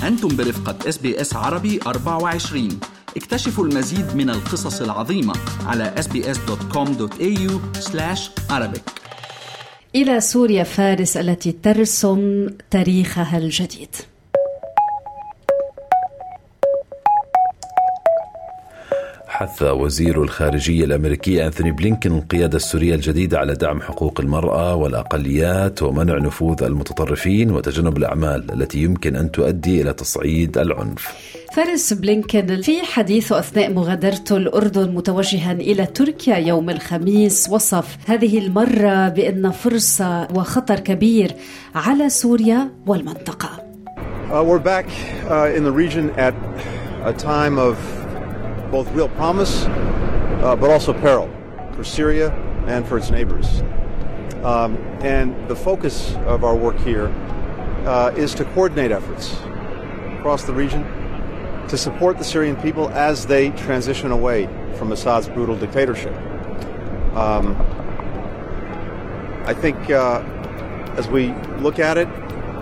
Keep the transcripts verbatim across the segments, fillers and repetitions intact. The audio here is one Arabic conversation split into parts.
أنتم برفقة إس بي إس عربي أربعة وعشرين. اكتشفوا المزيد من القصص العظيمة على إس بي إس دوت كوم دوت إيه يو سلاش عربيك. إلى سوريا فارس التي ترسم تاريخها الجديد. حث وزير الخارجية الأمريكي أنثوني بلينكن القيادة السورية الجديدة على دعم حقوق المرأة والأقليات ومنع نفوذ المتطرفين وتجنب الأعمال التي يمكن أن تؤدي إلى تصعيد العنف. فارس بلينكن في حديثه أثناء مغادرته الأردن متوجها إلى تركيا يوم الخميس وصف هذه المرة بأن فرصة وخطر كبير على سوريا والمنطقة. Uh, we're back uh, in the region at a time of both real promise, uh, but also peril for Syria and for its neighbors. Um, and the focus of our work here uh, is to coordinate efforts across the region to support the Syrian people as they transition away from Assad's brutal dictatorship. Um, I think uh, as we look at it,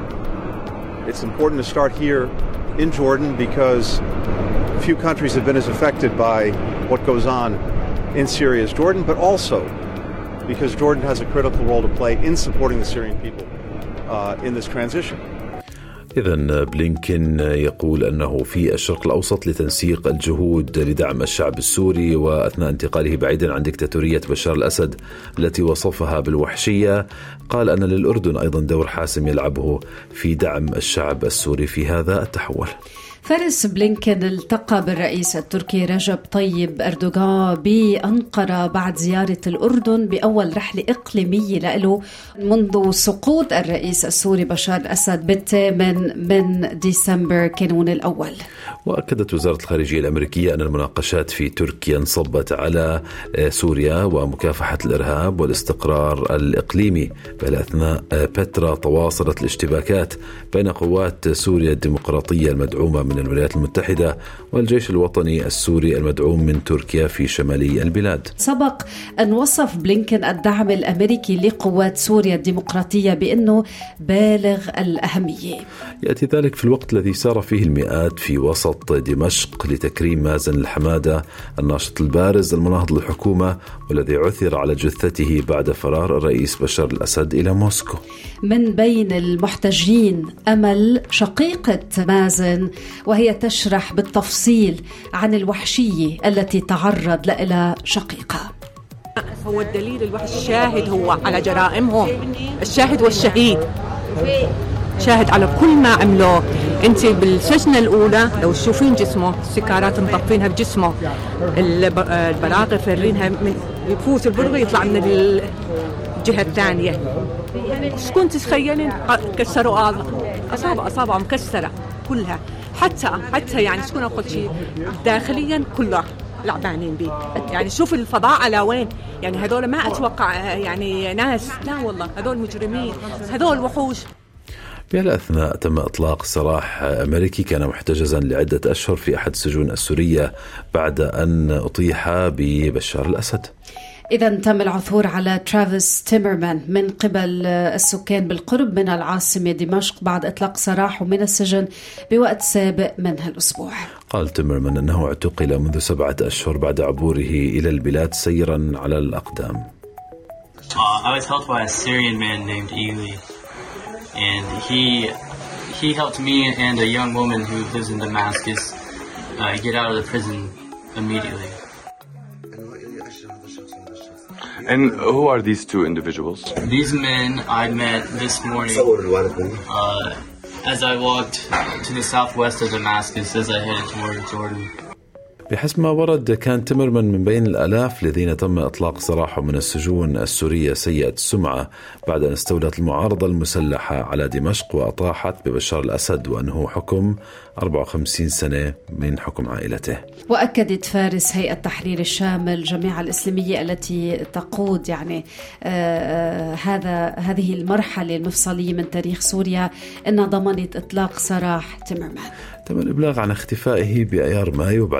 it's important to start here in Jordan because few countries have been as affected by what goes on in Syria as Jordan, but also because Jordan has a critical role to play in supporting the Syrian people uh, in this transition. إذن بلينكن يقول أنه في الشرق الأوسط لتنسيق الجهود لدعم الشعب السوري وأثناء انتقاله بعيدا عن ديكتاتورية بشار الأسد التي وصفها بالوحشية. قال أن للأردن أيضا دور حاسم يلعبه في دعم الشعب السوري في هذا التحول. فارس بلينكن التقى بالرئيس التركي رجب طيب أردوغان بأنقرة بعد زيارة الأردن بأول رحلة إقليمية له منذ سقوط الرئيس السوري بشار الأسد بالثامن من ديسمبر كانون الأول. وأكدت وزارة الخارجية الأمريكية أن المناقشات في تركيا انصبت على سوريا ومكافحة الإرهاب والاستقرار الإقليمي. بالأثناء بترا تواصلت الاشتباكات بين قوات سوريا الديمقراطية المدعومة من الولايات المتحدة والجيش الوطني السوري المدعوم من تركيا في شمالي البلاد. سبق أن وصف بلينكن الدعم الأمريكي لقوات سوريا الديمقراطية بأنه بالغ الأهمية. يأتي ذلك في الوقت الذي سار فيه المئات في وسط دمشق لتكريم مازن الحمادة الناشط البارز المناهض للحكومة والذي عثر على جثته بعد فرار الرئيس بشار الأسد إلى موسكو. من بين المحتجين أمل شقيقة مازن، وهي تشرح بالتفصيل عن الوحشية التي تعرض لها شقيقها. هو الدليل الوحش الشاهد هو على جرائمهم، الشاهد والشهيد شاهد على كل ما عملوه. انت بالسجنة الأولى لو تشوفين جسمه السكارات مطفينها بجسمه، البراغي فرينها من يفوت البرغي يطلع من الجهة الثانية. شكون تتخيلين كسروا أصابع أصابع مكسرة كلها، حتى حتى يعني شكون أقول شيء داخليا كله لعبانين بيه. يعني شوف الفضاء على وين، يعني هذول ما أتوقع يعني ناس، لا والله هذول مجرمين، هذول وحوش. بالأثناء تم إطلاق سراح أمريكي كان محتجزا لعدة أشهر في أحد السجون السورية بعد أن أطيح ببشار الأسد. إذا تم العثور على ترافيس تيمرمان من قبل السكان بالقرب من العاصمة دمشق بعد إطلاق سراحه من السجن بوقت سابق من هالأسبوع. قال تيمرمان أنه اعتقل منذ سبعة أشهر بعد عبوره إلى البلاد سيرا على الأقدام. Uh, I was helped by a Syrian man named Eli, and he he helped me and a young woman who lives in Damascus uh, get out of the prison immediately. And who are these two individuals? These men I met this morning uh, as I walked to the southwest of Damascus as I headed toward Jordan. بحسب ما ورد كان تيمرمان من بين الآلاف الذين تم إطلاق سراحهم من السجون السورية سيئة السمعة بعد أن استولت المعارضة المسلحة على دمشق وأطاحت ببشار الأسد وأنه حكم أربعة وخمسين سنة من حكم عائلته. وأكدت فارس هيئة تحرير الشام الجماعة الإسلامية التي تقود يعني آه هذا هذه المرحلة المفصلية من تاريخ سوريا أنها ضمنت إطلاق سراح تيمرمان. تم الإبلاغ عن اختفائه بأيار مايو بعد أن شوهد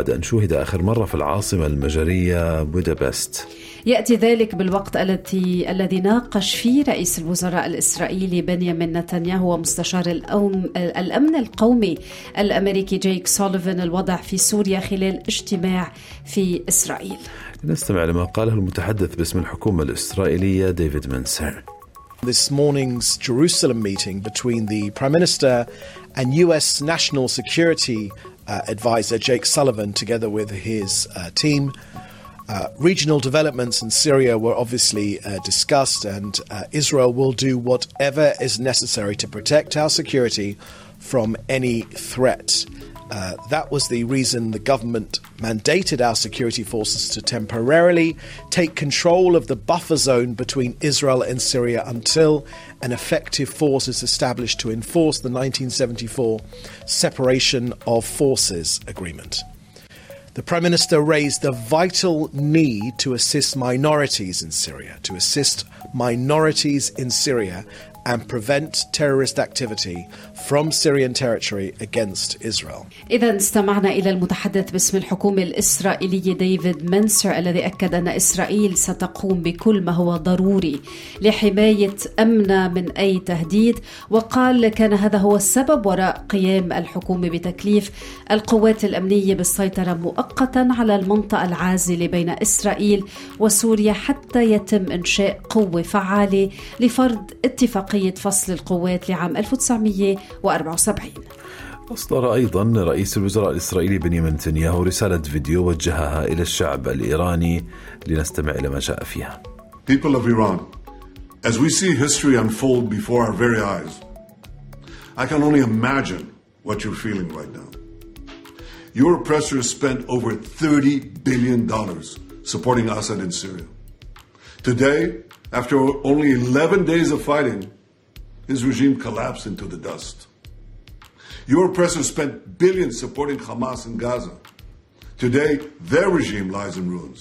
شوهد آخر مرة في العاصمة المجرية بودابست. يأتي ذلك بالوقت التي الذي ناقش فيه رئيس الوزراء الإسرائيلي بنيامين نتنياهو ومستشار الأمن القومي الأمريكي جيك سوليفان الوضع في سوريا خلال اجتماع في إسرائيل. نستمع لما قاله المتحدث باسم الحكومة الإسرائيلية ديفيد منسر. This morning's Jerusalem meeting between the Prime Minister and U S National Security uh, Advisor Jake Sullivan, together with his uh, team. Uh, regional developments in Syria were obviously uh, discussed, and uh, Israel will do whatever is necessary to protect our security from any threat. Uh, that was the reason the government mandated our security forces to temporarily take control of the buffer zone between Israel and Syria until an effective force is established to enforce the nineteen seventy-four Separation of Forces Agreement. The Prime Minister raised the vital need to assist minorities in Syria, to assist minorities in Syria and prevent terrorist activity from Syrian territory against Israel. إذا استمعنا إلى المتحدث باسم الحكومة الإسرائيلية ديفيد منسر الذي أكد أن إسرائيل ستقوم بكل ما هو ضروري لحماية أمنها من أي تهديد، وقال كان هذا هو السبب وراء قيام الحكومة بتكليف القوات الأمنية بالسيطرة مؤقتا على المنطقة العازلة بين إسرائيل وسوريا حتى يتم إنشاء قوة فعالة لفرض اتفاق فصل القوات لعام ألف وتسعمئة وأربعة وسبعين. أصدر أيضا رئيس الوزراء الإسرائيلي بنيامين نتنياهو رسالة فيديو وجهها إلى الشعب الإيراني، لنستمع إلى ما جاء فيها. People of Iran, as we see history unfold before our very eyes, I can only imagine what you're feeling right now. Your oppressors spent over thirty billion dollars supporting Assad in Syria. Today, after only eleven days of fighting, his regime collapsed into the dust. Your oppressors spent billions supporting Hamas in Gaza. Today, their regime lies in ruins.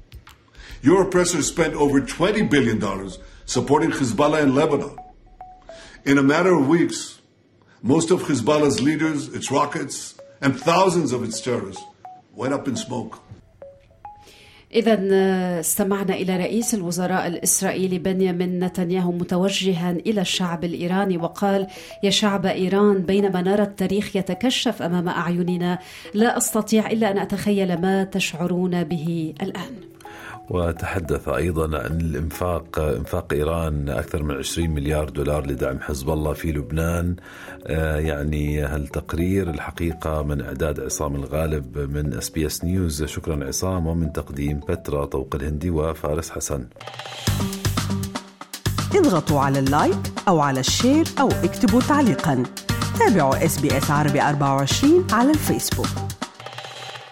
Your oppressors spent over twenty billion dollars supporting Hezbollah in Lebanon. In a matter of weeks, most of Hezbollah's leaders, its rockets, and thousands of its terrorists went up in smoke. إذا استمعنا إلى رئيس الوزراء الإسرائيلي بنيامين نتنياهو متوجها إلى الشعب الإيراني وقال: يا شعب إيران، بينما نرى التاريخ يتكشف أمام أعيننا لا أستطيع إلا أن أتخيل ما تشعرون به الآن. وتحدث أيضا عن الإنفاق إنفاق إيران أكثر من عشرين مليار دولار لدعم حزب الله في لبنان. يعني هالتقرير الحقيقة من إعداد عصام الغالب من اس بي اس نيوز. شكرا عصام، ومن تقديم بترا طوق الهندي وفارس حسن. اضغطوا على اللايك أو على الشير أو اكتبوا تعليقا. تابعوا اس بي اس عربي أربعة وعشرين على الفيسبوك.